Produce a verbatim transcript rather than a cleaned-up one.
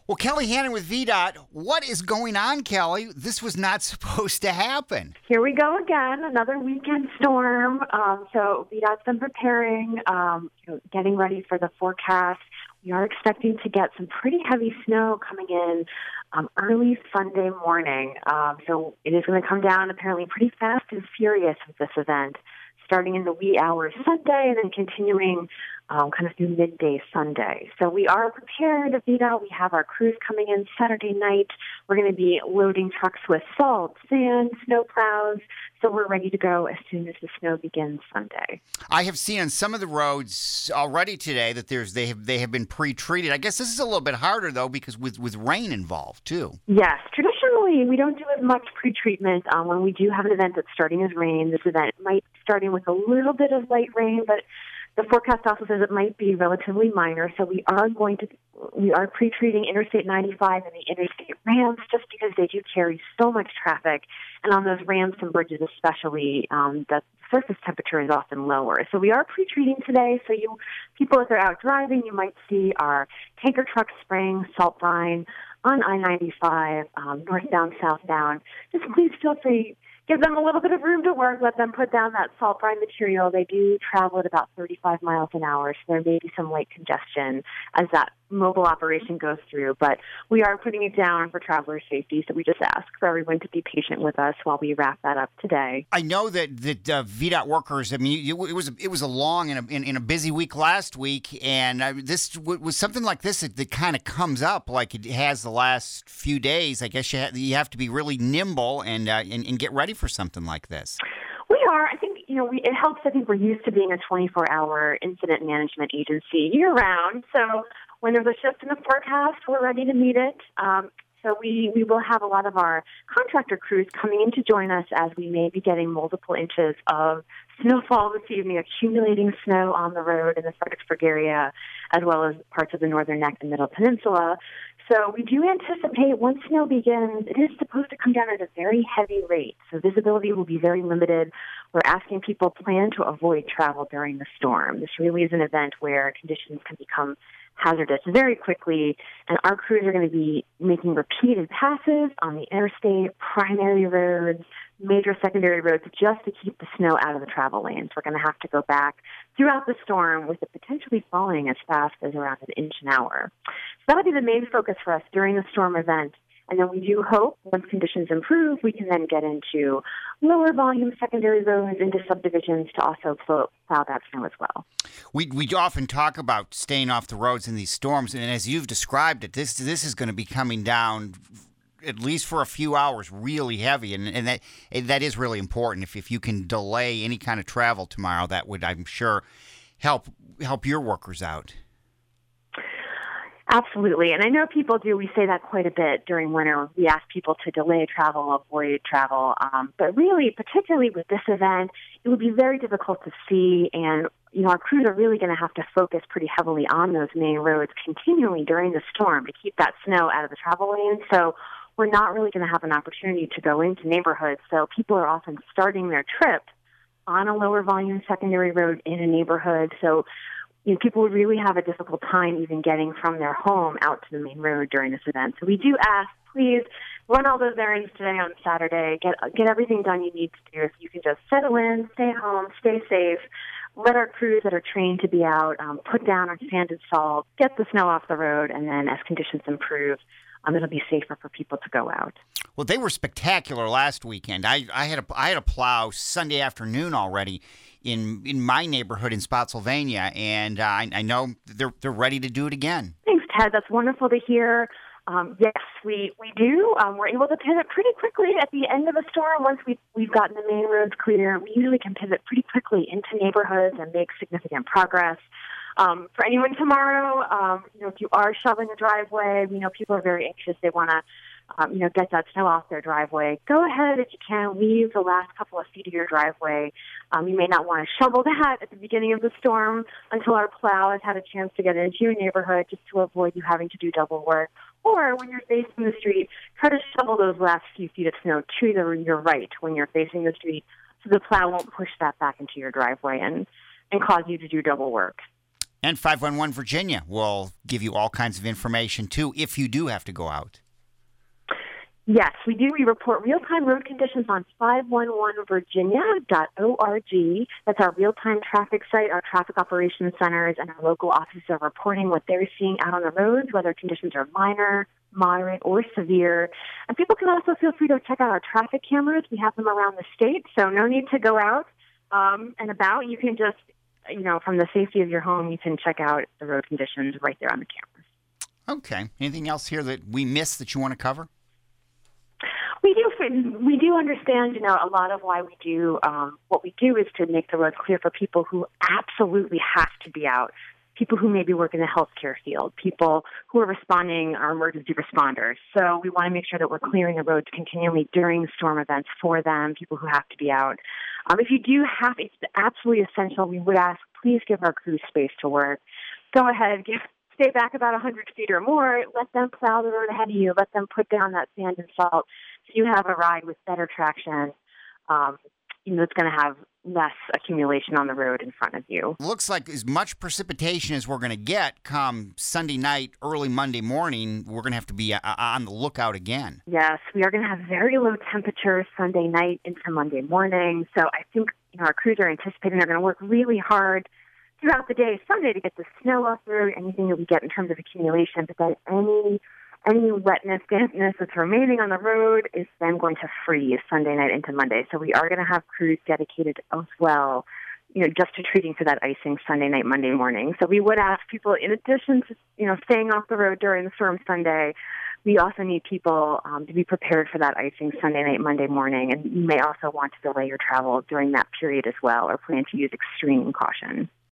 Well, Kelly Hannon with V DOT. What is going on, Kelly? This was not supposed to happen. Here we go again, another weekend storm. Um, so V DOT's been preparing, um, you know, getting ready for the forecast. We are expecting to get some pretty heavy snow coming in um, early Sunday morning. Um, so it is going to come down apparently pretty fast and furious with this event, starting in the wee hours Sunday and then continuing um, kind of through midday Sunday. So we are prepared at V DOT. We have our crews coming in Saturday night. We're going to be loading trucks with salt, sand, snow plows. So we're ready to go as soon as the snow begins Sunday. I have seen on some of the roads already today that there's they have they have been pre-treated. I guess this is a little bit harder though because with, with rain involved too. Yes, traditionally we don't do as much pre-treatment um, when we do have an event that's starting as rain. This event might be starting with a little bit of light rain, but the forecast also says it might be relatively minor. So we are going to we are pre-treating Interstate ninety-five and the interstate ramps just because they do carry so much traffic. And on those ramps and bridges especially, um, the surface temperature is often lower. So we are pre-treating today. So you people, if they're out driving, you might see our tanker trucks spraying salt brine on I ninety-five, um, northbound, southbound. Just please feel free. Give them a little bit of room to work. Let them put down that salt brine material. They do travel at about thirty-five miles an hour, so there may be some light congestion as that mobile operation goes through. But we are putting it down for traveler safety, so we just ask for everyone to be patient with us while we wrap that up today. I know that that uh, V DOT workers. I mean, it was it was a long and a, in, in a busy week last week, and uh, this w- was something like this that, that kind of comes up like it has the last few days. I guess you ha- you have to be really nimble and, uh, and and get ready for something like this. We are. I think, you know, we, it helps. I think we're used to being a twenty-four hour incident management agency year-round. So when there's a shift in the forecast, we're ready to meet it. Um, so we, we will have a lot of our contractor crews coming in to join us as we may be getting multiple inches of snowfall this evening, accumulating snow on the road in the Fredericksburg area, as well as parts of the Northern Neck and Middle Peninsula. So we do anticipate once snow begins, it is supposed to come down at a very heavy rate. So visibility will be very limited. We're asking people plan to avoid travel during the storm. This really is an event where conditions can become hazardous very quickly, and our crews are going to be making repeated passes on the interstate, primary roads, major secondary roads just to keep the snow out of the travel lanes. We're going to have to go back throughout the storm with it potentially falling as fast as around an inch an hour. So that'll be the main focus for us during the storm event. And then we do hope, once conditions improve, we can then get into lower volume secondary roads into subdivisions to also plow, plow that snow as well. We we often talk about staying off the roads in these storms, and as you've described it, this this is going to be coming down at least for a few hours, really heavy, and, and that that is really important. If if you can delay any kind of travel tomorrow, that would, I'm sure, help help your workers out. Absolutely. And I know people do. We say that quite a bit during winter. We ask people to delay travel, avoid travel. Um, but really, particularly with this event, it would be very difficult to see. And, you know, our crews are really going to have to focus pretty heavily on those main roads continually during the storm to keep that snow out of the travel lanes. So we're not really going to have an opportunity to go into neighborhoods. So people are often starting their trip on a lower volume secondary road in a neighborhood. So you know, people would really have a difficult time even getting from their home out to the main road during this event. So we do ask, please run all those errands today on Saturday. Get get everything done you need to do. If you can just settle in, stay home, stay safe. Let our crews that are trained to be out um, put down our sand and salt, get the snow off the road, and then as conditions improve, um, it'll be safer for people to go out. Well, they were spectacular last weekend. I, I had a I had a plow Sunday afternoon already in in my neighborhood in Spotsylvania, and uh, I, I know they're they're ready to do it again. Thanks, Ted. That's wonderful to hear. Um, yes, we, we do. Um, we're able to pivot pretty quickly at the end of a storm. Once we, we've gotten the main roads clear, we usually can pivot pretty quickly into neighborhoods and make significant progress. Um, for anyone tomorrow, um, you know, if you are shoveling a driveway, we know people are very anxious. They want to, um, you know, get that snow off their driveway. Go ahead if you can. Leave the last couple of feet of your driveway. Um, you may not want to shovel that at the beginning of the storm until our plow has had a chance to get into your neighborhood, just to avoid you having to do double work. Or when you're facing the street, try to shovel those last few feet of snow to the, your right when you're facing the street, so the plow won't push that back into your driveway and, and cause you to do double work. And five one one Virginia will give you all kinds of information, too, if you do have to go out. Yes, we do. We report real-time road conditions on five one one virginia dot org. That's our real-time traffic site. Our traffic operations centers and our local offices are reporting what they're seeing out on the roads, whether conditions are minor, moderate, or severe. And people can also feel free to check out our traffic cameras. We have them around the state, so no need to go out um, and about. You can just, you know, from the safety of your home, you can check out the road conditions right there on the cameras. Okay. Anything else here that we missed that you want to cover? We do. We do understand. You know, a lot of why we do um, what we do is to make the roads clear for people who absolutely have to be out. People who maybe work in the healthcare field, people who are responding, are emergency responders. So we want to make sure that we're clearing the roads continually during storm events for them. People who have to be out. Um, if you do have, it's absolutely essential. We would ask, please give our crews space to work. Go ahead, give. Stay back about one hundred feet or more. Let them plow the road ahead of you. Let them put down that sand and salt so you have a ride with better traction. Um, you know, it's going to have less accumulation on the road in front of you. Looks like as much precipitation as we're going to get come Sunday night, early Monday morning, we're going to have to be uh, on the lookout again. Yes, we are going to have very low temperatures Sunday night into Monday morning. So I think, you know, our crews are anticipating they're going to work really hard throughout the day Sunday to get the snow off the road, anything that we get in terms of accumulation, but then any any wetness, dampness that's remaining on the road is then going to freeze Sunday night into Monday. So we are going to have crews dedicated as well, you know, just to treating for that icing Sunday night, Monday morning. So we would ask people, in addition to, you know, staying off the road during the storm Sunday, we also need people um, to be prepared for that icing Sunday night, Monday morning, and you may also want to delay your travel during that period as well or plan to use extreme caution.